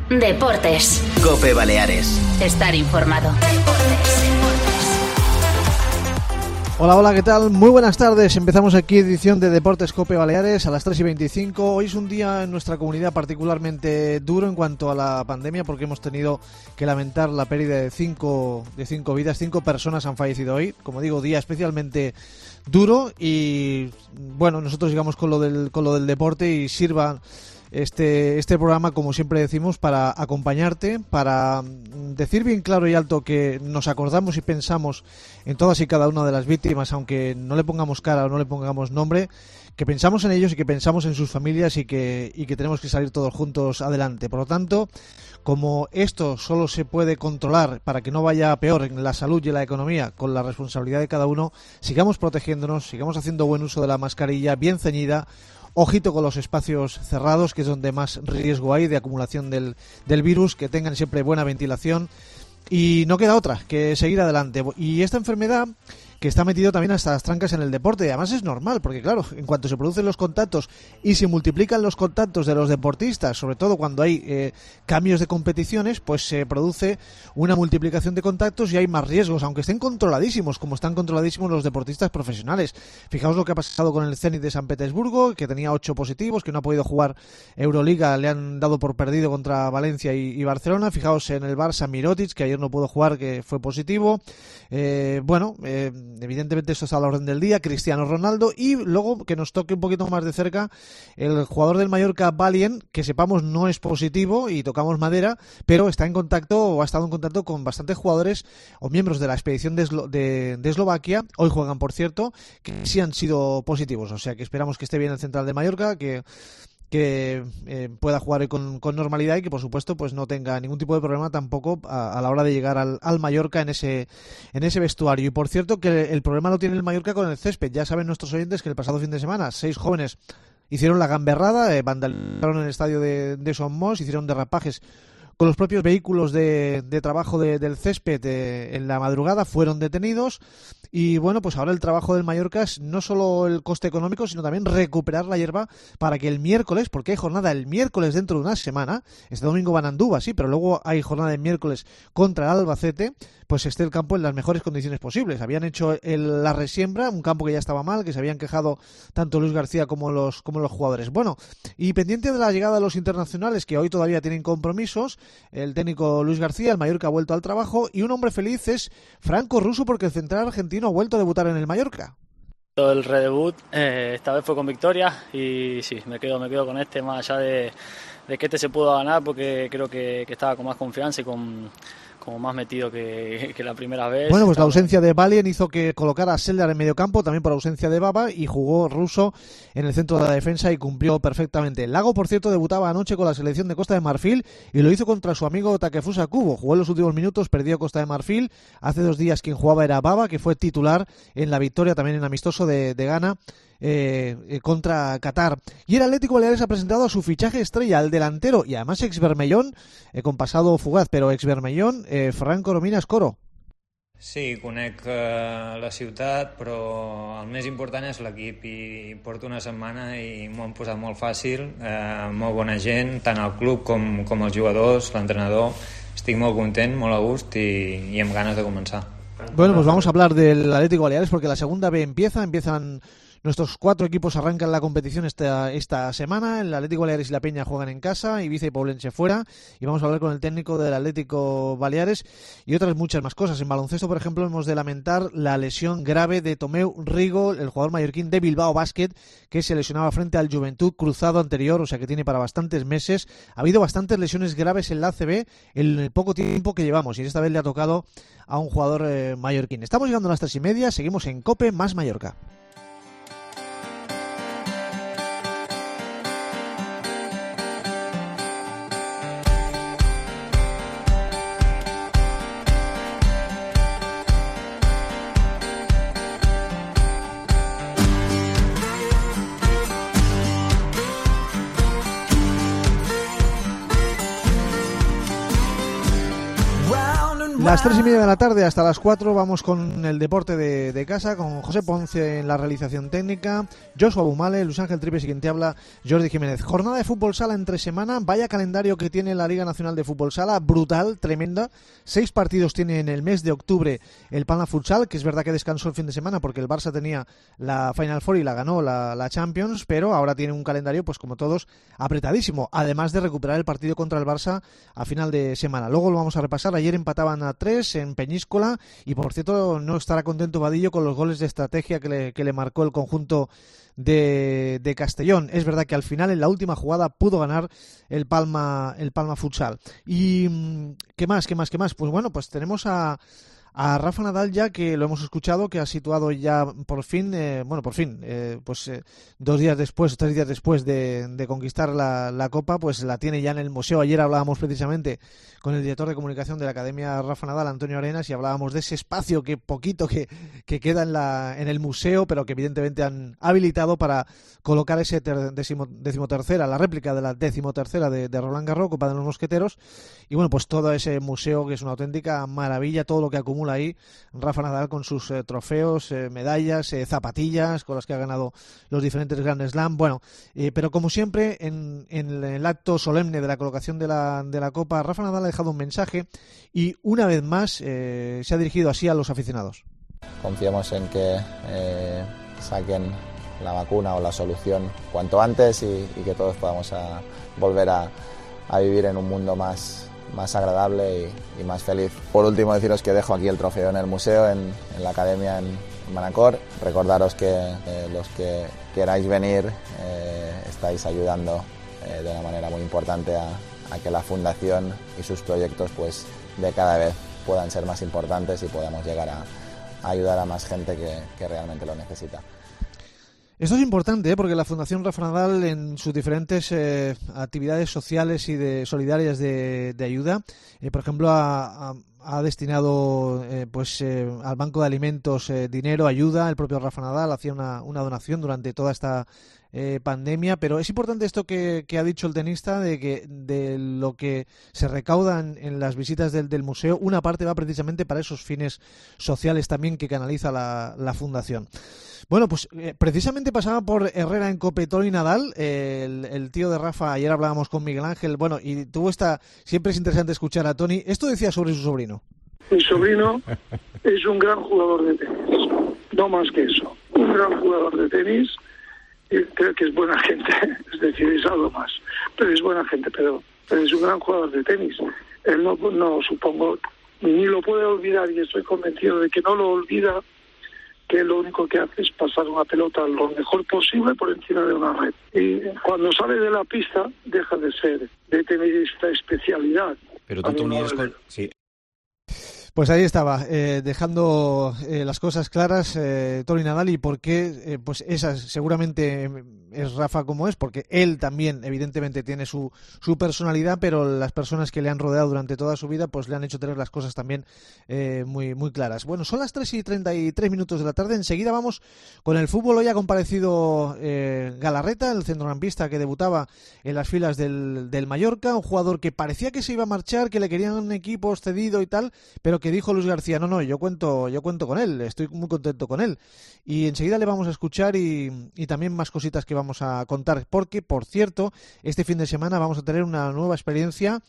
Deportes. COPE Baleares. Estar informado. Hola, ¿qué tal? Muy buenas tardes. Empezamos aquí edición de Deportes COPE Baleares a las 3:25. Hoy es un día en nuestra comunidad particularmente duro en cuanto a la pandemia, porque hemos tenido que lamentar la pérdida de cinco vidas. 5 personas han fallecido hoy. Como digo, día especialmente duro y bueno, nosotros llegamos con lo del deporte y sirva este programa, como siempre decimos, para acompañarte, para decir bien claro y alto que nos acordamos y pensamos en todas y cada una de las víctimas, aunque no le pongamos cara o no le pongamos nombre, que pensamos en ellos y que pensamos en sus familias y que tenemos que salir todos juntos adelante. Por lo tanto, como esto solo se puede controlar para que no vaya peor en la salud y en la economía, con la responsabilidad de cada uno, sigamos protegiéndonos, sigamos haciendo buen uso de la mascarilla bien ceñida. Ojito con los espacios cerrados, que es donde más riesgo hay de acumulación del virus, que tengan siempre buena ventilación y no queda otra que seguir adelante. Y esta enfermedad que está metido también hasta las trancas en el deporte, y además es normal, porque claro, en cuanto se producen los contactos y se multiplican los contactos de los deportistas, sobre todo cuando hay cambios de competiciones, pues se produce una multiplicación de contactos y hay más riesgos, aunque estén controladísimos, como están controladísimos los deportistas profesionales. Fijaos lo que ha pasado con el Zenit de San Petersburgo, que tenía 8 positivos, que no ha podido jugar Euroliga, le han dado por perdido contra Valencia y Barcelona. Fijaos en el Barça, Mirotic, que ayer no pudo jugar, que fue positivo. Evidentemente esto está a la orden del día. Cristiano Ronaldo, y luego que nos toque un poquito más de cerca el jugador del Mallorca, Valien, que sepamos no es positivo y tocamos madera, pero está en contacto o ha estado en contacto con bastantes jugadores o miembros de la expedición de Eslovaquia. Hoy juegan, por cierto, que sí han sido positivos, o sea que esperamos que esté bien el central de Mallorca, que pueda jugar con normalidad y que por supuesto pues no tenga ningún tipo de problema tampoco a la hora de llegar al Mallorca en ese vestuario. Y por cierto que el problema lo tiene el Mallorca con el césped. Ya saben nuestros oyentes que el pasado fin de semana 6 jóvenes hicieron la gamberrada, vandalizaron el estadio de Somos, hicieron derrapajes con los propios vehículos de trabajo del césped en la madrugada, fueron detenidos. Y bueno, pues ahora el trabajo del Mallorca es no solo el coste económico, sino también recuperar la hierba para que el miércoles, porque hay jornada el miércoles dentro de una semana, este domingo van a Andúba, sí, pero luego hay jornada el miércoles contra el Albacete, pues esté el campo en las mejores condiciones posibles. Habían hecho la resiembra, un campo que ya estaba mal, que se habían quejado tanto Luis García como los jugadores. Bueno, y pendiente de la llegada de los internacionales, que hoy todavía tienen compromisos, el técnico Luis García, el Mallorca ha vuelto al trabajo, y un hombre feliz es Franco Russo, porque el central argentino ha vuelto a debutar en el Mallorca. El redebut esta vez fue con victoria y sí, me quedo con este, más allá de que este se pudo ganar, porque creo que estaba con más confianza y como más metido que la primera vez. Bueno, pues la ausencia de Valien hizo que colocara a Seldar en medio campo, también por ausencia de Baba, y jugó Russo en el centro de la defensa y cumplió perfectamente. Lago, por cierto, debutaba anoche con la selección de Costa de Marfil y lo hizo contra su amigo Takefusa Kubo. Jugó en los últimos minutos, perdió Costa de Marfil. Hace 2 días quien jugaba era Baba, que fue titular en la victoria también en amistoso de Ghana contra Qatar. Y el Atlético Baleares ha presentado a su fichaje estrella, el delantero y además ex-Bermellón, con pasado fugaz, pero ex-Bermellón, Ferran Corominas Coro. Sí, conec la ciutat, però el més important és l'equip, i porto una setmana i m'ho han posat molt fàcil, molt bona gent, tant al club com els jugadors, l'entrenador. Estic molt content, molt a gust i amb ganes de començar. Bueno, pues vamos a hablar del Atlético Baleares, porque la segunda B empiezan nuestros 4 equipos arrancan la competición esta semana. El Atlético Baleares y la Peña juegan en casa, Ibiza y Poblense fuera, y vamos a hablar con el técnico del Atlético Baleares y otras muchas más cosas. En baloncesto, por ejemplo, hemos de lamentar la lesión grave de Tomeu Rigo, el jugador mallorquín de Bilbao Basket, que se lesionaba frente al Juventud cruzado anterior, o sea que tiene para bastantes meses. Ha habido bastantes lesiones graves en la ACB en el poco tiempo que llevamos, y esta vez le ha tocado a un jugador mallorquín. Estamos llegando a las 3:30, seguimos en COPE más Mallorca. Las 3:30 de la tarde hasta las 4 vamos con el deporte de casa, con José Ponce en la realización técnica, Joshua Bumale, Luis Ángel Tripes y quien te habla, Jordi Jiménez. Jornada de fútbol sala entre semana, vaya calendario que tiene la Liga Nacional de Fútbol Sala, brutal, tremenda. 6 partidos tiene en el mes de octubre el Palma Futsal, que es verdad que descansó el fin de semana porque el Barça tenía la Final Four y la ganó la Champions, pero ahora tiene un calendario, pues como todos, apretadísimo, además de recuperar el partido contra el Barça a final de semana. Luego lo vamos a repasar. Ayer empataban a 3 en Peñíscola y, por cierto, no estará contento Vadillo con los goles de estrategia que le marcó el conjunto de Castellón. Es verdad que al final, en la última jugada, pudo ganar el Palma Futsal. ¿Y qué más? Pues bueno, pues tenemos a Rafa Nadal, ya que lo hemos escuchado, que ha situado ya por fin, 2 días después, 3 días después de conquistar la Copa, pues la tiene ya en el museo. Ayer hablábamos precisamente con el director de comunicación de la Academia Rafa Nadal, Antonio Arenas, y hablábamos de ese espacio que queda en el museo, pero que evidentemente han habilitado para colocar ese decimotercera, la réplica de la 13ª de Roland Garros, Copa de los Mosqueteros, y bueno, pues todo ese museo que es una auténtica maravilla, todo lo que acumula ahí Rafa Nadal con sus trofeos, medallas, zapatillas con las que ha ganado los diferentes Grand Slam. Bueno, pero como siempre en el acto solemne de la colocación de la Copa, Rafa Nadal ha dejado un mensaje y una vez más se ha dirigido así a los aficionados. Confiamos en que saquen la vacuna o la solución cuanto antes y que todos podamos volver a vivir en un mundo más agradable y más feliz. Por último, deciros que dejo aquí el trofeo en el museo, en la Academia en Manacor. Recordaros que los que queráis venir estáis ayudando de una manera muy importante a que la Fundación y sus proyectos pues de cada vez puedan ser más importantes y podamos llegar a ayudar a más gente que realmente lo necesita. Esto es importante, porque la Fundación Rafa Nadal, en sus diferentes actividades sociales y solidarias de ayuda, por ejemplo, ha destinado al Banco de Alimentos dinero, ayuda. El propio Rafa Nadal hacía una donación durante toda esta pandemia, pero es importante esto que ha dicho el tenista, de lo que se recauda en las visitas del museo, una parte va precisamente para esos fines sociales también que canaliza la Fundación. Bueno, pues precisamente pasaba por Herrera en COPE Toni Nadal, el tío de Rafa. Ayer hablábamos con Miguel Ángel, bueno, y siempre es interesante escuchar a Toni. Esto decía sobre su sobrino. Mi sobrino es un gran jugador de tenis, no más que eso, un gran jugador de tenis, y creo que es buena gente, es decir, es algo más, pero es buena gente, pero es un gran jugador de tenis. Él no supongo, ni lo puede olvidar, y estoy convencido de que no lo olvida, que lo único que hace es pasar una pelota lo mejor posible por encima de una red. Y cuando sale de la pista, deja de tener esta especialidad. Pero tú te unías con... Sí. Pues ahí estaba, dejando las cosas claras, Toni Nadal, y por qué, pues esa seguramente es Rafa como es, porque él también evidentemente tiene su personalidad, pero las personas que le han rodeado durante toda su vida pues le han hecho tener las cosas también muy, muy claras. Bueno, son las 3:33 de la tarde, enseguida vamos con el fútbol. Hoy ha comparecido Galarreta, el centrocampista que debutaba en las filas del Mallorca, un jugador que parecía que se iba a marchar, que le querían equipos cedido y tal, pero que dijo Luis García, no, yo cuento con él, estoy muy contento con él. Y enseguida le vamos a escuchar y también más cositas que vamos a contar, porque, por cierto, este fin de semana vamos a tener una nueva experiencia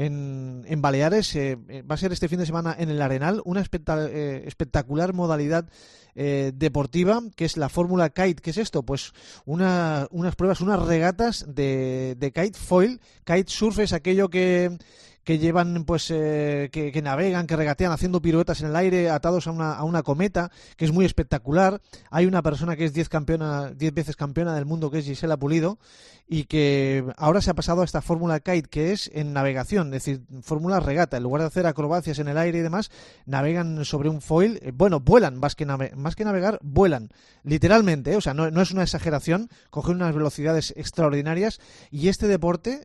en Baleares. Va a ser este fin de semana en el Arenal, una espectacular modalidad deportiva, que es la Fórmula Kite. ¿Qué es esto? Pues unas pruebas, unas regatas de kite foil. Kite surf es aquello que llevan, pues que navegan, que regatean haciendo piruetas en el aire atados a una cometa, que es muy espectacular. Hay una persona que es 10 veces campeona del mundo, que es Gisela Pulido, y que ahora se ha pasado a esta Fórmula Kite, que es en navegación, es decir, fórmula regata. En lugar de hacer acrobacias en el aire y demás, navegan sobre un foil. Vuelan, más que navegar, vuelan, literalmente, o sea, no es una exageración, cogen unas velocidades extraordinarias, y este deporte,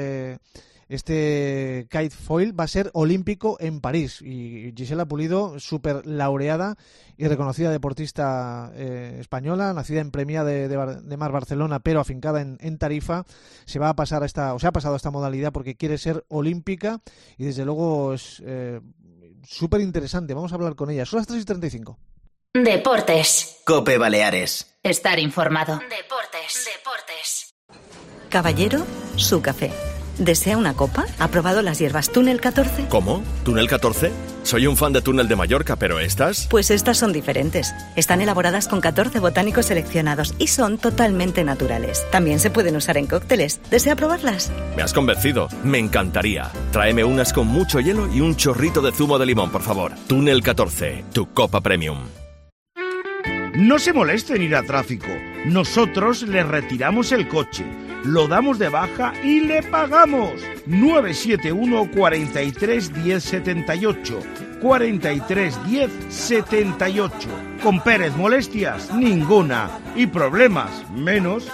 este kite foil va a ser olímpico en París, y Gisela Pulido, súper laureada y reconocida deportista española, nacida en Premià de Mar, Barcelona, pero afincada en Tarifa, se ha pasado a esta modalidad porque quiere ser olímpica, y desde luego es súper interesante. Vamos a hablar con ella. Son las 3:35. Deportes. COPE Baleares. Estar informado. Deportes. Caballero, su café. ¿Desea una copa? ¿Ha probado las hierbas Túnel 14? ¿Cómo? ¿Túnel 14? Soy un fan de Túnel de Mallorca, pero ¿estas? Pues estas son diferentes. Están elaboradas con 14 botánicos seleccionados y son totalmente naturales. También se pueden usar en cócteles. ¿Desea probarlas? Me has convencido. Me encantaría. Tráeme unas con mucho hielo y un chorrito de zumo de limón, por favor. Túnel 14, tu copa premium. No se moleste en ir a tráfico. Nosotros le retiramos el coche, lo damos de baja y le pagamos. 971 43 10 78. 43 10 78. Con Pérez, molestias ninguna y problemas menos.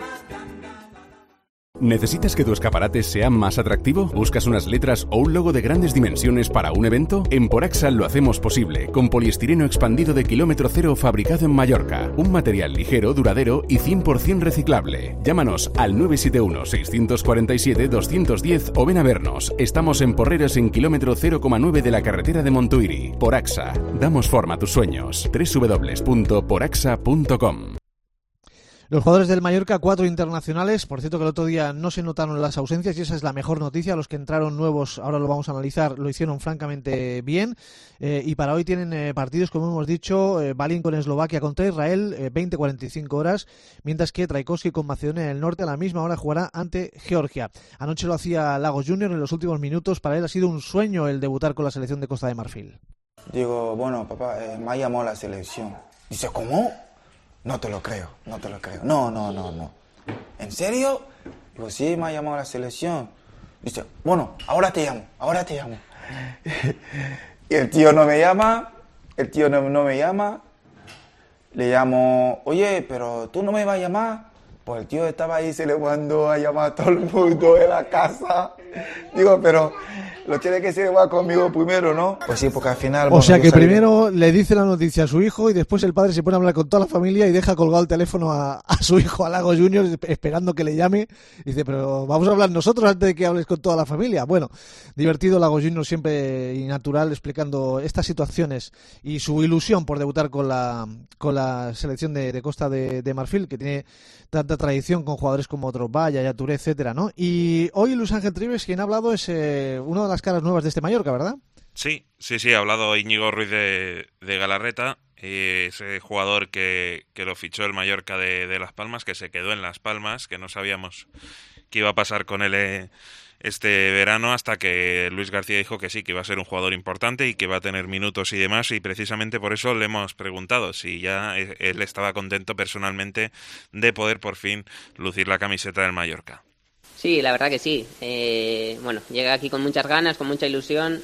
¿Necesitas que tu escaparate sea más atractivo? ¿Buscas unas letras o un logo de grandes dimensiones para un evento? En Poraxa lo hacemos posible, con poliestireno expandido de kilómetro cero fabricado en Mallorca. Un material ligero, duradero y 100% reciclable. Llámanos al 971-647-210 o ven a vernos. Estamos en Porreres en kilómetro 0,9 de la carretera de Montuïri. Poraxa. Damos forma a tus sueños. www.poraxa.com. Los jugadores del Mallorca, 4 internacionales. Por cierto que el otro día no se notaron las ausencias y esa es la mejor noticia. Los que entraron nuevos, ahora lo vamos a analizar, lo hicieron francamente bien. Y para hoy tienen partidos, como hemos dicho, Balín con Eslovaquia contra Israel, 20-45 horas, mientras que Traikovski con Macedonia del Norte a la misma hora jugará ante Georgia. Anoche lo hacía Lagos Junior en los últimos minutos. Para él ha sido un sueño el debutar con la selección de Costa de Marfil. Digo, bueno, papá, me ha llamado la selección. Dice, ¿cómo? No te lo creo. No. ¿En serio? Digo, sí, me ha llamado la selección. Dice, bueno, ahora te llamo. Y el tío no me llama, Le llamo, oye, pero tú no me vas a llamar. Pues el tío estaba ahí, se le mandó a llamar a todo el mundo de la casa. Digo, pero lo tiene que ser igual conmigo primero, ¿no? Pues sí, porque al final... O sea que primero le dice la noticia a su hijo y después el padre se pone a hablar con toda la familia y deja colgado el teléfono a su hijo, a Lagos Junior, esperando que le llame. Y dice, pero vamos a hablar nosotros antes de que hables con toda la familia. Bueno, divertido Lagos Junior, siempre y natural, explicando estas situaciones y su ilusión por debutar con la selección de Costa de Marfil, que tiene tanta tradición con jugadores como Drogba, Yaya Touré, etcétera, ¿no? Y hoy Luis Ángel Trives, quien ha hablado, es una de las caras nuevas de este Mallorca, ¿verdad? Sí, ha hablado Íñigo Ruiz de Galarreta, ese jugador que lo fichó el Mallorca de Las Palmas, que se quedó en Las Palmas, que no sabíamos qué iba a pasar con él este verano, hasta que Luis García dijo que sí, que iba a ser un jugador importante y que iba a tener minutos y demás, y precisamente por eso le hemos preguntado si ya él estaba contento personalmente de poder por fin lucir la camiseta del Mallorca. Sí, la verdad que sí. Bueno, llegué aquí con muchas ganas, con mucha ilusión.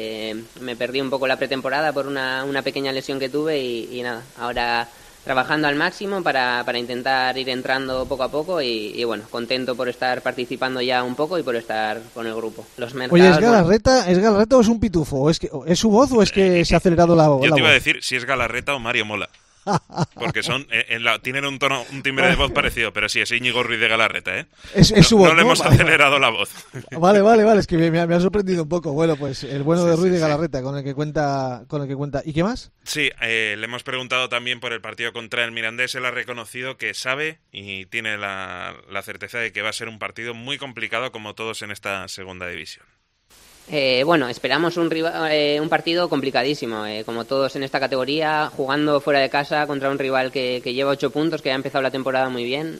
Me perdí un poco la pretemporada por una pequeña lesión que tuve y nada, ahora trabajando al máximo para intentar ir entrando poco a poco y bueno, contento por estar participando ya un poco y por estar con el grupo. Los mercados, oye, ¿es Galarreta o es un pitufo? ¿Es su voz o es que se ha acelerado la voz? Yo te iba a decir si es Galarreta o Mario Mola. Porque son tienen un timbre de voz parecido, pero sí, es Íñigo Ruiz de Galarreta, ¿eh? Es su voz, no le hemos acelerado la voz. Vale, es que me ha sorprendido un poco. Bueno, pues el bueno de Ruiz de Galarreta, con el que cuenta. ¿Y qué más? Sí, le hemos preguntado también por el partido contra el Mirandés. Él ha reconocido que sabe y tiene la certeza de que va a ser un partido muy complicado, como todos en esta segunda división. Bueno, esperamos un partido complicadísimo, como todos en esta categoría, jugando fuera de casa contra un rival que lleva 8 puntos, que ha empezado la temporada muy bien.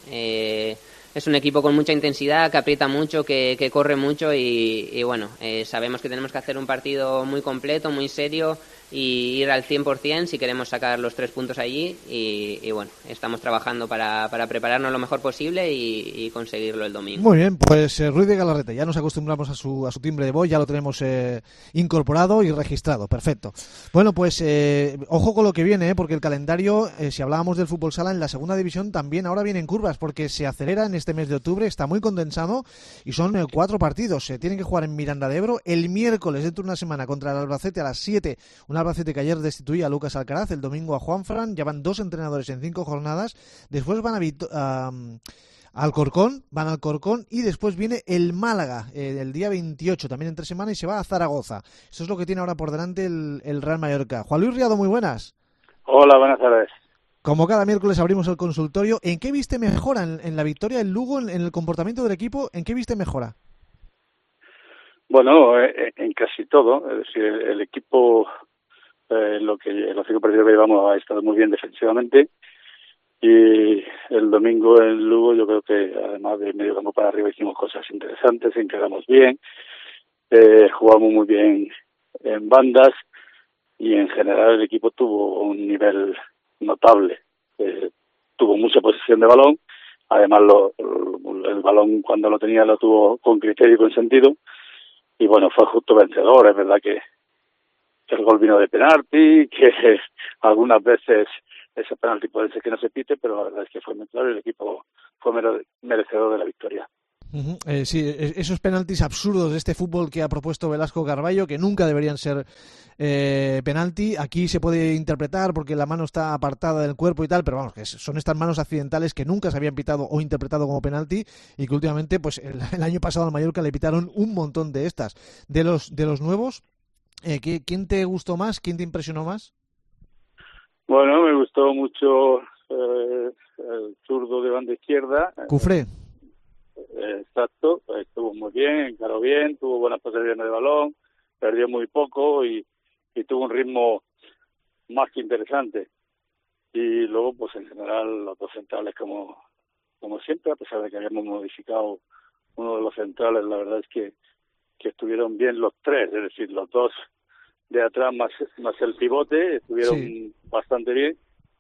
Es un equipo con mucha intensidad, que aprieta mucho, que corre mucho y bueno, sabemos que tenemos que hacer un partido muy completo, muy serio y ir al 100% si queremos sacar los 3 puntos allí y bueno, estamos trabajando para prepararnos lo mejor posible y conseguirlo el domingo. Muy bien, pues Ruiz de Galarreta, ya nos acostumbramos a su timbre de voz, ya lo tenemos incorporado y registrado, perfecto. Bueno, pues ojo con lo que viene, porque el calendario, si hablábamos del fútbol sala en la segunda división, también ahora vienen curvas, porque se acelera en este mes de octubre, está muy condensado y son 4 partidos. Se tienen que jugar en Miranda de Ebro el miércoles, dentro de una semana, contra el Albacete a las 7, un Albacete que ayer destituía a Lucas Alcaraz, el domingo a Juanfran, ya van 2 entrenadores en 5 jornadas, después van Alcorcón, van a Alcorcón y después viene el Málaga el día 28, también entre semana, y se va a Zaragoza. Eso es lo que tiene ahora por delante el Real Mallorca. Juan Luis Riado, muy buenas. Hola, buenas tardes. Como cada miércoles abrimos el consultorio. ¿En qué viste mejora en la victoria del Lugo, en el comportamiento del equipo? ¿En qué viste mejora? Bueno, en casi todo. Es decir, el equipo, los 5 partidos que llevamos, ha estado muy bien defensivamente. Y el domingo en Lugo yo creo que además de medio campo para arriba hicimos cosas interesantes, encaramos bien, jugamos muy bien en bandas y en general el equipo tuvo un nivel notable. Tuvo mucha posesión de balón, además el balón cuando lo tenía lo tuvo con criterio y con sentido y bueno, fue justo vencedor. Es verdad que el gol vino de penalti, que algunas veces ese penalti puede ser que no se pite, pero la verdad es que fue muy claro y el equipo fue merecedor de la victoria. Sí, esos penaltis absurdos de este fútbol que ha propuesto Velasco Carballo, que nunca deberían ser penalti, aquí se puede interpretar porque la mano está apartada del cuerpo y tal, pero vamos, que son estas manos accidentales que nunca se habían pitado o interpretado como penalti y que últimamente, pues el año pasado al Mallorca le pitaron un montón de estas. De los nuevos, ¿quién te gustó más? ¿Quién te impresionó más? Bueno, me gustó mucho el zurdo de banda izquierda. Cufré. Exacto, estuvo muy bien, encaró bien, tuvo buenas posesiones de balón, perdió muy poco y tuvo un ritmo más que interesante. Y luego, pues en general, los dos centrales como siempre, a pesar de que habíamos modificado uno de los centrales, la verdad es que estuvieron bien los tres, es decir, los dos de atrás más el pivote, estuvieron bastante bien.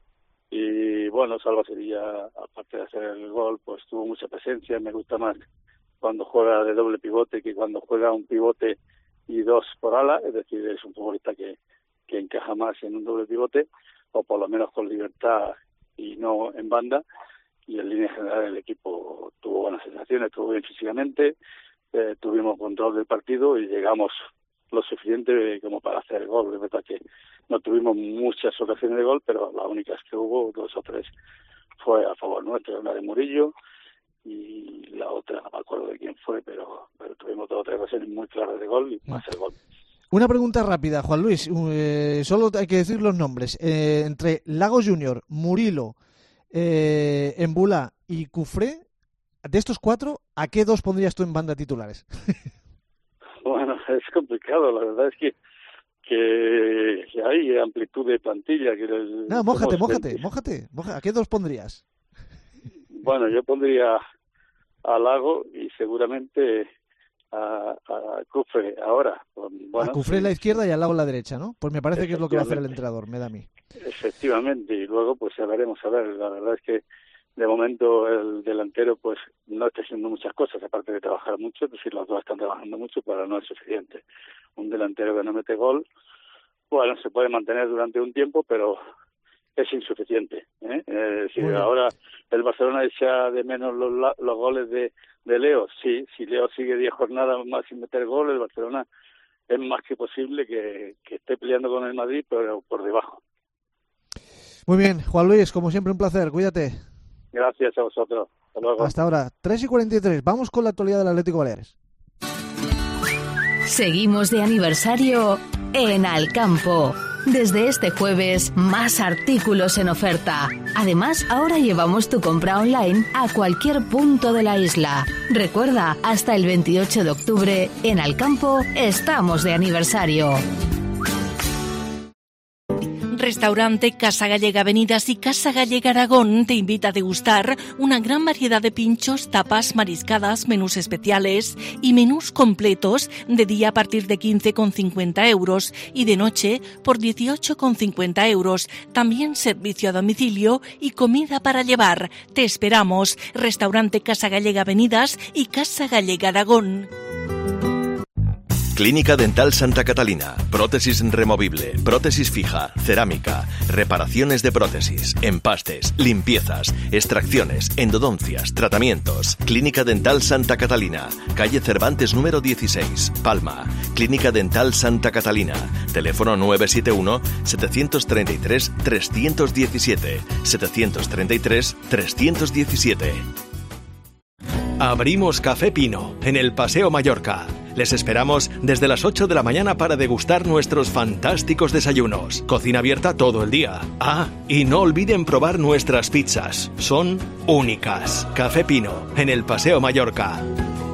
Y bueno, Salva Sevilla, aparte de hacer el gol, pues tuvo mucha presencia. Me gusta más cuando juega de doble pivote que cuando juega un pivote y dos por ala, es decir, es un futbolista que encaja más en un doble pivote, o por lo menos con libertad y no en banda. Y en línea general el equipo tuvo buenas sensaciones, estuvo bien físicamente, tuvimos control del partido y llegamos lo suficiente como para hacer gol. Es verdad que no tuvimos muchas ocasiones de gol, pero las únicas que hubo, 2 o 3, fue a favor nuestro, una de Murillo y la otra no me acuerdo de quién fue, pero tuvimos 2 o 3 ocasiones muy claras de gol y más el gol. Una pregunta rápida, Juan Luis, solo hay que decir los nombres. Entre Lagos Junior, Murilo, Embula y Cufré, de estos 4, ¿a qué 2 pondrías tú en banda titulares? Bueno, es complicado, la verdad es que hay amplitud de plantilla. No, mójate. ¿A qué 2 pondrías? Bueno, yo pondría a Lago y seguramente a Cufré ahora. Bueno, a Cufré en la izquierda y a Lago en la derecha, ¿no? Pues me parece que es lo que va a hacer el entrenador, me da a mí. Efectivamente, y luego pues ya veremos, a ver, la verdad es que de momento el delantero pues no está haciendo muchas cosas, aparte de trabajar mucho, es decir, los dos están trabajando mucho, pero no es suficiente. Un delantero que no mete gol, bueno, se puede mantener durante un tiempo, pero es insuficiente, ¿eh? Es decir, bueno, ahora el Barcelona echa de menos los goles de Leo. Sí, si Leo sigue 10 jornadas más sin meter gol, el Barcelona es más que posible que esté peleando con el Madrid, pero por debajo. Muy bien, Juan Luis, como siempre un placer, cuídate. Gracias a vosotros. Hasta luego. Hasta ahora, 3:43. Vamos con la actualidad del Atlético Baleares. Seguimos de aniversario en Alcampo. Desde este jueves, más artículos en oferta. Además, ahora llevamos tu compra online a cualquier punto de la isla. Recuerda, hasta el 28 de octubre, en Alcampo, estamos de aniversario. Restaurante Casa Gallega Avenidas y Casa Gallega Aragón te invita a degustar una gran variedad de pinchos, tapas, mariscadas, menús especiales y menús completos de día a partir de 15,50 euros y de noche por 18,50 euros. También servicio a domicilio y comida para llevar. Te esperamos. Restaurante Casa Gallega Avenidas y Casa Gallega Aragón. Clínica Dental Santa Catalina. Prótesis removible, prótesis fija, cerámica, reparaciones de prótesis, empastes, limpiezas, extracciones, endodoncias, tratamientos. Clínica Dental Santa Catalina. Calle Cervantes número 16, Palma. Clínica Dental Santa Catalina. Teléfono 971-733-317. 733-317. Abrimos Café Pino, en el Paseo Mallorca. Les esperamos desde las 8 de la mañana para degustar nuestros fantásticos desayunos. Cocina abierta todo el día. Ah, y no olviden probar nuestras pizzas. Son únicas. Café Pino, en el Paseo Mallorca.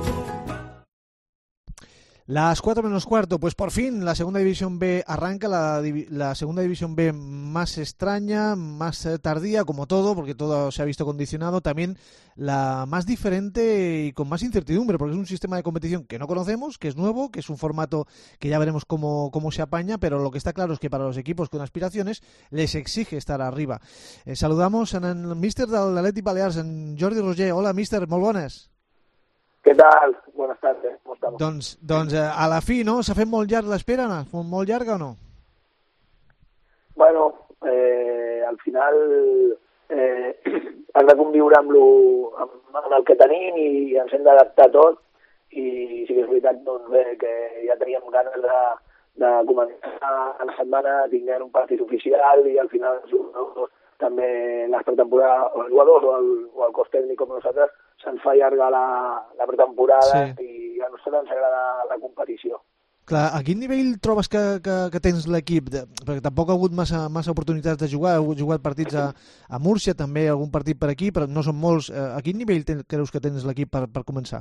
Las 4 menos cuarto, pues por fin la segunda división B arranca, la segunda división B más extraña, más tardía, como todo, porque todo se ha visto condicionado, también la más diferente y con más incertidumbre, porque es un sistema de competición que no conocemos, que es nuevo, que es un formato que ya veremos cómo se apaña, pero lo que está claro es que para los equipos con aspiraciones les exige estar arriba. Saludamos en el míster del Atlètic Balears, en Jordi Roger. Hola, míster, molt bones. Què tal? Buenas tardes, com estamos? Doncs a la fi, no? S'ha fet molt llarg l'espera, molt llarga o no? Bueno, al final has de conviure amb el que tenim i ens hem d'adaptar tot, i sí que és veritat doncs, que ja teníem ganes de començar a la setmana tinguent un partit oficial, i al final els jugadors també les pretemporades, o els jugadors o el cos tècnic com nosaltres, se'ns fa allargar la pretemporada, sí. I a nosaltres ens agrada la competició. Clar, a quin nivell trobes que tens l'equip? Perquè tampoc ha hagut massa oportunitats de jugar, heu jugat partits a Múrcia, també algun partit per aquí, però no són molts. A quin nivell creus que tens l'equip per començar?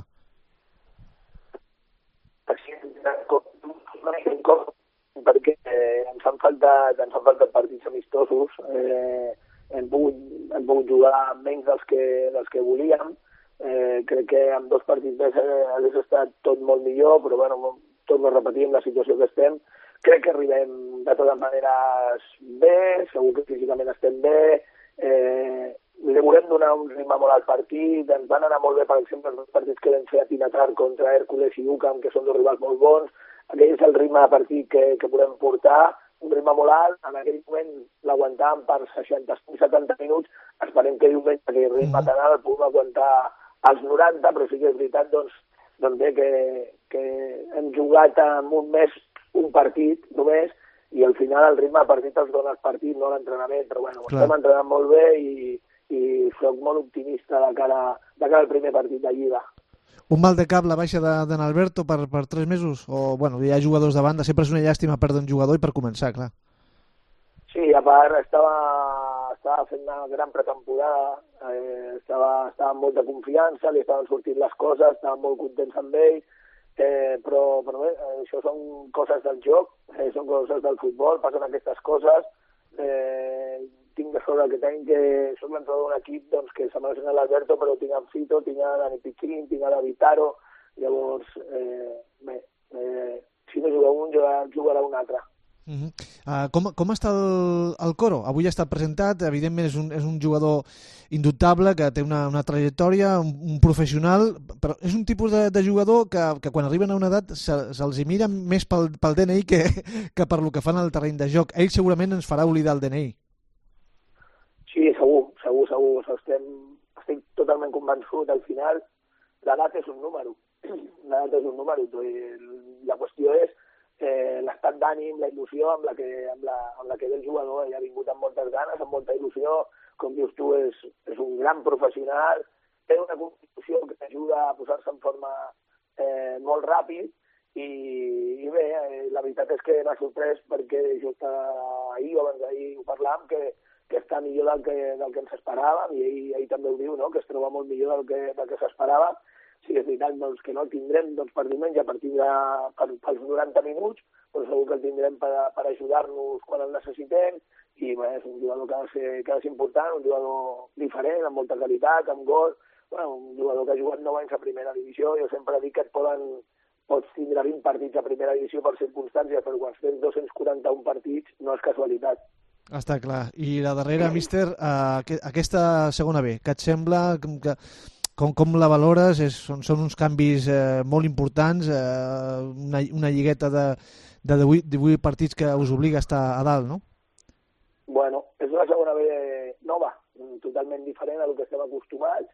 Perquè ens han faltat partits amistosos, hem pogut jugar menys dels que volíem. Crec que amb 2 partits més hagués estat tot molt millor, però bueno, torno a repetir, en la situació que estem, crec que arribem de totes maneres bé, segur que físicament estem bé, li volem donar un ritme molt al partit, ens van anar molt bé, per exemple, els 2 partits que vam fer a Tinatar contra Hèrcules i UCAM, que són 2 rivals molt bons. Aquell és el ritme de partit que podem portar, un ritme molt alt. En aquell moment l'aguantàvem per 65-70 minuts, esperem que diumenge aquell ritme tan alt el puguem aguantar als 90, però sí que és veritat doncs bé que hem jugat en un mes un partit només, i al final el ritme de partit els dona el partit, no l'entrenament, però bueno, estem entrenant molt bé i soc molt optimista de cara al primer partit de Lliga. Un mal de cap la baixa d'en Alberto per 3 mesos? O, bueno, hi ha jugadors de banda, sempre és una llàstima perdre un jugador i per començar, clar. Sí, a part estava fent una gran pretemporada, estava amb molta confiança, li estaven sortint les coses, estaven molt contents amb ell, però bé, això són coses del joc, són coses del futbol, passen aquestes coses. Tinc de sort que soc l'entrenador d'un equip doncs, que se mereixen l'Alberto, però tinc en Fito, tinc a Dani Pichín, tinc a David Taro, llavors, si no juga un, jugarà un altre. Com està el Coro? Avui ha estat presentat, evidentment és un jugador indubtable, que té una trajectòria, un professional, però és un tipus de jugador que quan arriben a una edat se'ls mira més pel DNI que per lo que fan al terreny de joc. Ell segurament ens farà oblidar el DNI. Sí, segur. Estic totalment convençut. Al final, l'edat és un número. La qüestió és l'estat d'ànim, la il·lusió amb la que ve el jugador. Ell ha vingut amb moltes ganes, amb molta il·lusió. Com dius tu, és un gran professional, té una constitució que t'ajuda a posar-se en forma molt ràpid, i bé, la veritat és que m'ha sorprès perquè just ahir o abans d'ahir ho parlàvem, que està millor del que ens esperàvem, i ell també ho diu, no? Que es troba molt millor del que s'esperava. Sí, és veritat doncs, que no el tindrem per diumenge a partir pels 90 minuts, però segur que el tindrem per ajudar-nos quan el necessitem, i bé, és un jugador que ha de ser important, un jugador diferent, amb molta qualitat, amb gol, un jugador que ha jugat 9 anys a primera divisió. Jo sempre dic que pots tindre 20 partits a primera divisió per circumstàncies, però quan tens 241 partits no és casualitat. Està clar. I la darrera, míster, aquesta segona B, què et sembla? Com la valores? Són uns canvis molt importants, una lligueta de 18 partits que us obliga a estar a dalt, no? Bueno, és una segona B nova, totalment diferent a lo que estem acostumats,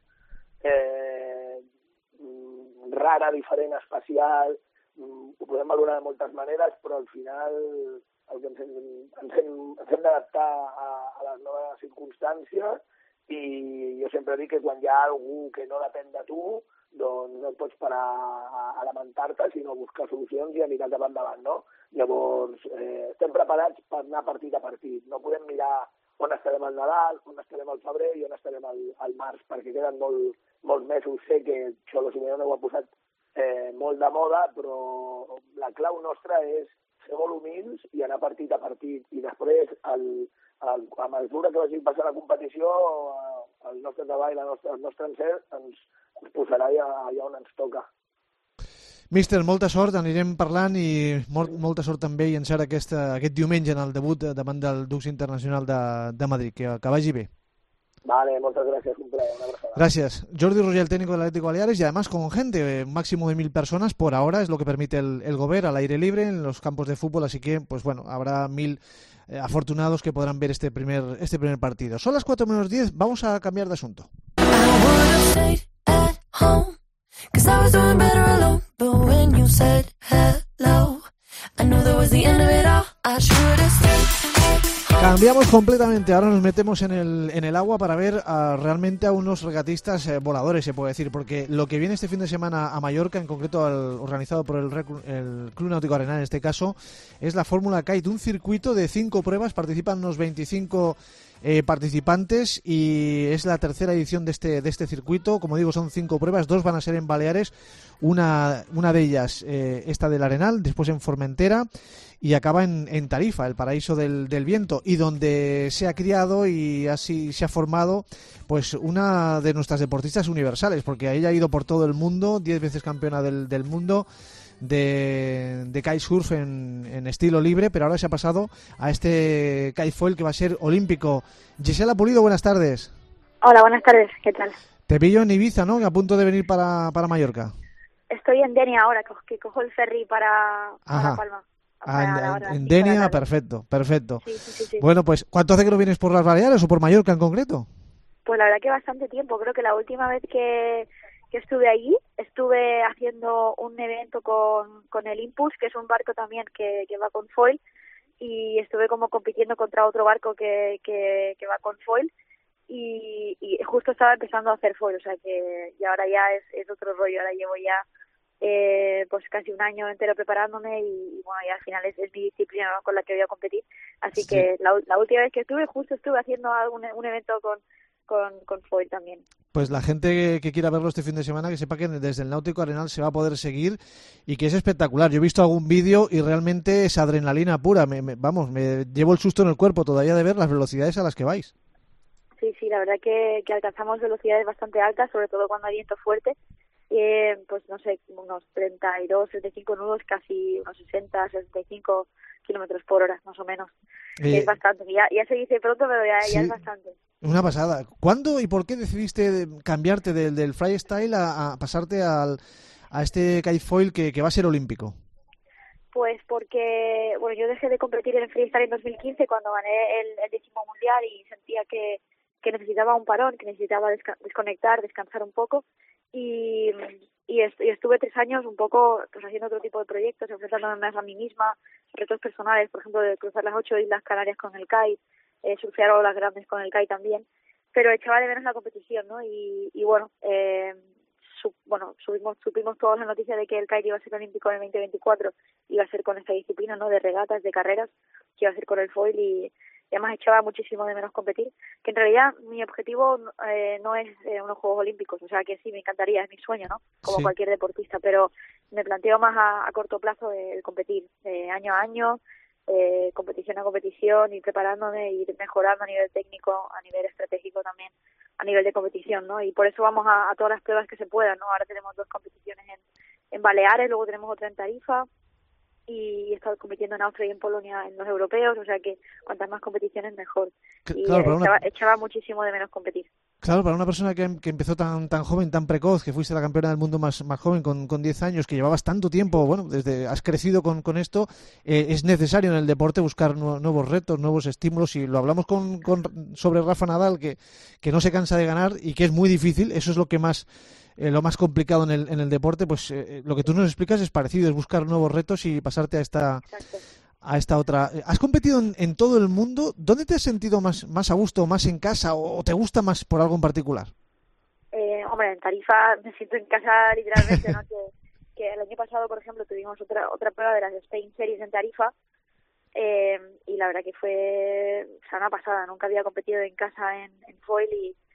rara, diferent, especial, ho podem valorar de moltes maneres, però al final el que ens hem d'adaptar a les noves circumstàncies, i jo sempre dic que quan hi ha algú que no depèn de tu, doncs no et pots parar a lamentar-te, sinó buscar solucions i a mirar cap endavant, no? Llavors, estem preparats per anar partit a partit. No podem mirar on estarem al Nadal, on estarem al febrer i on estarem al març, perquè queden molts mesos. Sé que Xolo Simeone ho ha posat molt de moda, però la clau nostra és ser molt humils i anar partit a partit. I després, a mesura que vagi passant la competició, el nostre treball, el nostre encert ens posarà allà on ens toca. Míster, molta sort, anirem parlant i molta sort també i encert aquest diumenge en el debut davant del Dux Internacional de Madrid. Que vagi bé. Vale, muchas gracias, un placer, una abrazo. Gracias. Jordi Roger, el técnico del Atlético Baleares, y además con gente, máximo de 1000 personas por ahora, es lo que permite el Gobert al aire libre en los campos de fútbol, así que, pues bueno, habrá 1000 afortunados que podrán ver este primer partido. Son las 4:10, vamos a cambiar de asunto. Cambiamos completamente, ahora nos metemos en el agua para ver realmente a unos regatistas voladores, se puede decir, porque lo que viene este fin de semana a Mallorca, en concreto organizado por el Club Náutico Arenal en este caso, es la Fórmula Kite, un circuito de 5 pruebas, participan unos 25 participantes y es la tercera edición de este circuito. Como digo, son 5 pruebas, 2 van a ser en Baleares, una de ellas esta del Arenal, después en Formentera y acaba en Tarifa, el paraíso del viento, y donde se ha criado y así se ha formado pues una de nuestras deportistas universales, porque ella ha ido por todo el mundo, 10 veces campeona del mundo de kitesurf en estilo libre, pero ahora se ha pasado a este kitefoil que va a ser olímpico. Gisela Pulido, buenas tardes. Hola, buenas tardes, ¿qué tal? Te pillo en Ibiza, ¿no? A punto de venir para Mallorca. Estoy en Denia ahora, que cojo el ferry para Palma. En Denia, perfecto. Sí. Bueno, pues, ¿cuánto hace que no vienes por las Baleares o por Mallorca en concreto? Pues la verdad que bastante tiempo. Creo que la última vez que estuve allí, estuve haciendo un evento con el Impulse, que es un barco también que va con foil, y estuve como compitiendo contra otro barco que va con foil, y justo estaba empezando a hacer foil, o sea que y ahora ya es otro rollo. Ahora llevo ya pues casi un año entero preparándome y bueno, y al final es mi disciplina, ¿no?, con la que voy a competir. Así sí. Que la última vez que estuve, justo estuve haciendo un evento con foil también. Pues la gente que quiera verlo este fin de semana, que sepa que desde el Náutico Arenal se va a poder seguir y que es espectacular. Yo he visto algún vídeo y realmente es adrenalina pura. Me llevo el susto en el cuerpo todavía de ver las velocidades a las que vais. Sí, la verdad que alcanzamos velocidades bastante altas, sobre todo cuando hay viento fuerte. Pues no sé, unos 32, 35 nudos, casi unos 60, 65 kilómetros por hora, más o menos. Es bastante. Ya se dice pronto, pero ya es bastante. Una pasada. ¿Cuándo y por qué decidiste cambiarte del freestyle a pasarte a este kitefoil que va a ser olímpico? Pues porque, bueno, yo dejé de competir en freestyle en 2015 cuando gané el 10º mundial y sentía que necesitaba un parón, que necesitaba desconectar, descansar un poco. Y estuve 3 años un poco pues haciendo otro tipo de proyectos, enfrentándome más a mí misma, retos personales, por ejemplo, de cruzar las 8 Islas Canarias con el kite, surfear olas grandes con el kite también, pero echaba de menos la competición, ¿no? Y bueno, supimos todos la noticia de que el kite iba a ser olímpico en el 2024, iba a ser con esta disciplina, ¿no?, de regatas, de carreras, que iba a ser con el foil y además echaba muchísimo de menos competir, que en realidad mi objetivo no es unos Juegos Olímpicos, o sea que sí, me encantaría, es mi sueño, ¿no?, como cualquier deportista, pero me planteo más a corto plazo el competir, año a año, competición a competición, ir preparándome, ir mejorando a nivel técnico, a nivel estratégico también, a nivel de competición, ¿no? Y por eso vamos a todas las pruebas que se puedan, ¿no? Ahora tenemos 2 competiciones en Baleares, luego tenemos otra en Tarifa, y he estado compitiendo en Austria y en Polonia en los europeos, o sea que cuantas más competiciones mejor. Y claro, echaba muchísimo de menos competir. Claro, para una persona que empezó tan joven, tan precoz, que fuiste la campeona del mundo más joven con 10 años, que llevabas tanto tiempo, bueno, has crecido con esto, es necesario en el deporte buscar nuevos retos, nuevos estímulos, y lo hablamos sobre Rafa Nadal, que no se cansa de ganar y que es muy difícil, eso es lo que más complicado en el deporte, pues lo que tú nos explicas es parecido, es buscar nuevos retos y pasarte a esta otra. ¿Has competido en todo el mundo? ¿Dónde te has sentido más a gusto, más en casa, o te gusta más por algo en particular? Hombre, en Tarifa me siento en casa literalmente, ¿no? Que el año pasado, por ejemplo, tuvimos otra prueba de las Spain Series en Tarifa, y la verdad que fue una pasada. Nunca había competido en casa en foil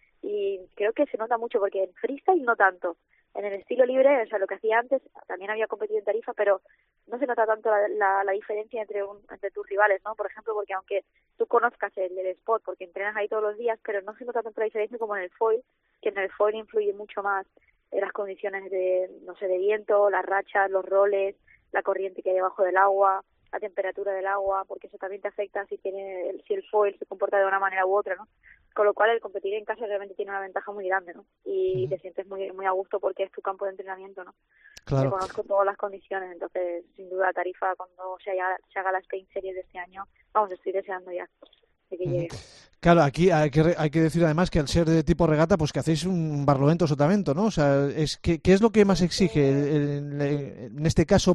y creo que se nota mucho, porque en freestyle no tanto. En el estilo libre, o sea, lo que hacía antes, también había competido en Tarifa, pero no se nota tanto la diferencia entre tus rivales, ¿no? Por ejemplo, porque aunque tú conozcas el spot, porque entrenas ahí todos los días, pero no se nota tanto la diferencia como en el foil, que en el foil influye mucho más las condiciones de viento, las rachas, los roles, la corriente que hay debajo del agua, la temperatura del agua, porque eso también te afecta si el foil se comporta de una manera u otra, ¿no? Con lo cual el competir en casa realmente tiene una ventaja muy grande, ¿no? Y te sientes muy muy a gusto porque es tu campo de entrenamiento, ¿no? Claro. Te conozco todas las condiciones, entonces sin duda Tarifa, cuando se haga la Spain Series de este año, estoy deseando ya de que llegue. Claro, aquí hay que decir además que al ser de tipo regata, pues que hacéis un Barlovento Sotavento, ¿no? O sea, ¿qué es lo que más exige en este caso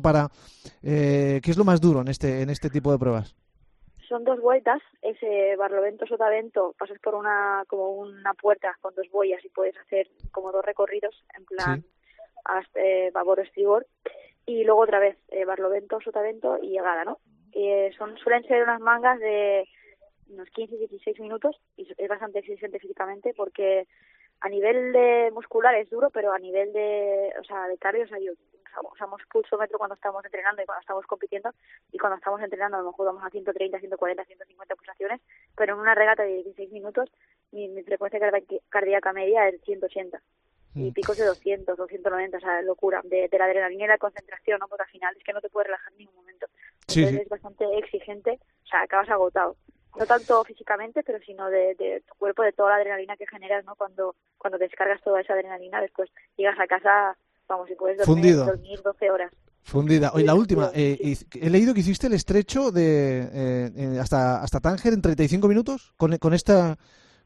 qué es lo más duro en este tipo de pruebas? Son 2 vueltas, ese Barlovento Sotavento, pasas por como una puerta con 2 boyas y puedes hacer como 2 recorridos en plan babor o estribor, y luego otra vez Barlovento Sotavento y llegada, ¿no? Suelen ser unas mangas de unos 15-16 minutos y es bastante exigente físicamente, porque a nivel de muscular es duro, pero a nivel de cardio, usamos pulsómetro cuando estamos entrenando y cuando estamos compitiendo, y cuando estamos entrenando a lo mejor vamos a 130, 140, 150 pulsaciones, pero en una regata de 16 minutos mi frecuencia cardíaca media es 180 y picos de 200, 290, o sea, locura, de la adrenalina y la concentración, ¿no? Porque al final es que no te puedes relajar en ningún momento. Entonces es bastante exigente, o sea, acabas agotado. No tanto físicamente, pero sino de tu cuerpo, de toda la adrenalina que generas, ¿no? Cuando descargas toda esa adrenalina, después llegas a casa, y puedes dormir 12 horas. Fundida. Hoy la última. He leído que hiciste el estrecho hasta Tánger en 35 minutos con este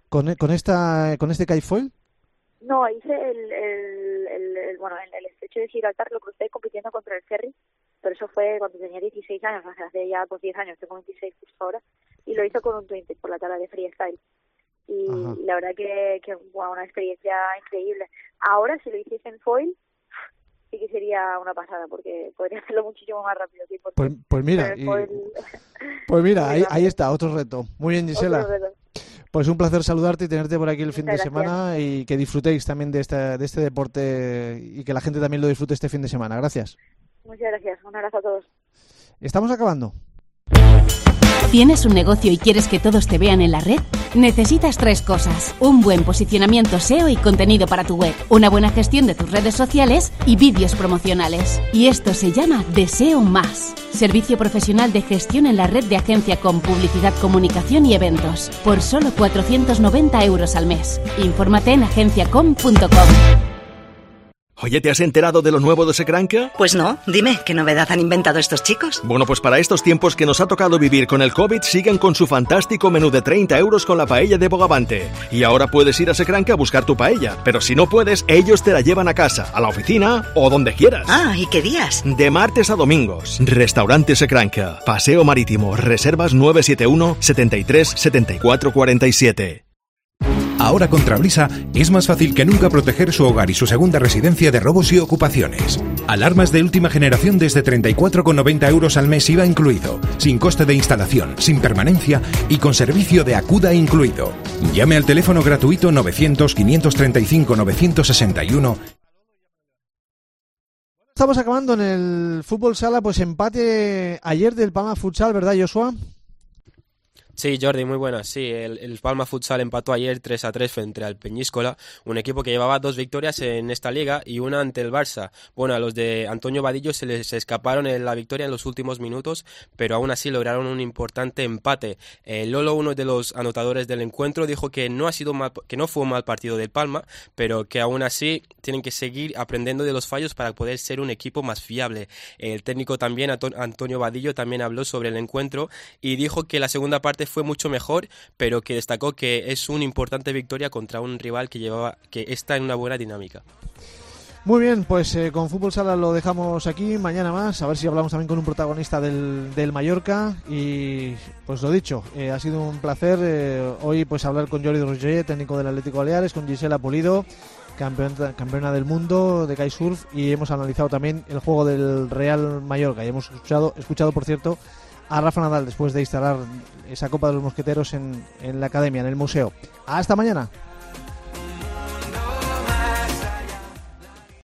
kite foil. No, hice el estrecho de Gibraltar, lo crucé compitiendo contra el ferry, pero eso fue cuando tenía 16 años, hace ya 10 años, tengo 26 justo ahora, y lo hice con un 20 por la tabla de freestyle. Y la verdad que una experiencia increíble. Ahora, si lo hiciese en foil, sí que sería una pasada, porque podría hacerlo muchísimo más rápido. Pues mira, ahí está, otro reto. Muy bien, Gisela. Pues un placer saludarte y tenerte por aquí el fin de semana, y que disfrutéis también de este deporte y que la gente también lo disfrute este fin de semana. Gracias. Muchas gracias. Un abrazo a todos. Estamos acabando. ¿Tienes un negocio y quieres que todos te vean en la red? Necesitas 3 cosas: un buen posicionamiento SEO y contenido para tu web, una buena gestión de tus redes sociales y vídeos promocionales. Y esto se llama Deseo Más. Servicio profesional de gestión en la red de agencia con publicidad, comunicación y eventos. Por solo 490 € al mes. Infórmate en agenciacom.com. Oye, ¿te has enterado de lo nuevo de Secranca? Pues no, dime, ¿qué novedad han inventado estos chicos? Bueno, pues para estos tiempos que nos ha tocado vivir con el COVID, siguen con su fantástico menú de 30 € con la paella de Bogavante. Y ahora puedes ir a Secranca a buscar tu paella, pero si no puedes, ellos te la llevan a casa, a la oficina o donde quieras. Ah, ¿y qué días? De martes a domingos. Restaurante Secranca, Paseo Marítimo, reservas 971 73 74 47. Ahora con Trabrisa es más fácil que nunca proteger su hogar y su segunda residencia de robos y ocupaciones. Alarmas de última generación desde 34,90 € al mes IVA incluido, sin coste de instalación, sin permanencia y con servicio de Acuda incluido. Llame al teléfono gratuito 900 535 961. Estamos acabando en el fútbol sala, pues empate ayer del Palma Futsal, ¿verdad, Joshua? Sí, Jordi, muy buenas. Sí, el Palma Futsal empató ayer 3-3 frente al Peñíscola, un equipo que llevaba 2 victorias en esta liga y una ante el Barça. Bueno, a los de Antonio Vadillo se les escaparon en la victoria en los últimos minutos, pero aún así lograron un importante empate. Lolo, uno de los anotadores del encuentro, dijo que no fue un mal partido del Palma, pero que aún así tienen que seguir aprendiendo de los fallos para poder ser un equipo más fiable. El técnico también, Antonio Vadillo, también habló sobre el encuentro y dijo que la segunda parte fue mucho mejor, pero que destacó que es una importante victoria contra un rival que está en una buena dinámica. Muy bien, pues con Fútbol Sala lo dejamos aquí, mañana más, a ver si hablamos también con un protagonista del Mallorca. Y pues lo dicho, ha sido un placer hoy pues hablar con Jordi Roger, técnico del Atlético Baleares, con Gisela Pulido, campeona del mundo de kitesurf, y hemos analizado también el juego del Real Mallorca, y hemos escuchado por cierto, a Rafa Nadal después de instalar esa Copa de los Mosqueteros en la academia, en el museo. Hasta mañana.